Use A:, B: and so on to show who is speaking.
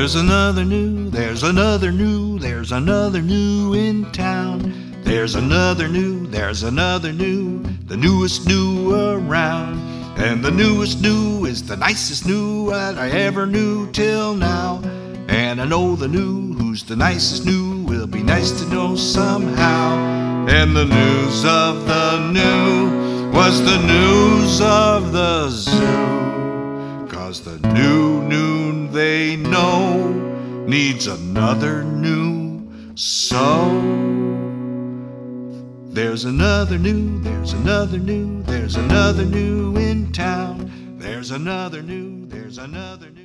A: There's another new, there's another new, there's another new in town. There's another new, there's another new, the newest new around. And the newest new is the nicest new that I ever knew till now. And I know the new who's the nicest new will be nice to know somehow. And the news of the new was the news of the zoo. 'Cause the new they know needs another new. So there's another new, there's another new, there's another new in town. There's another new, there's another new.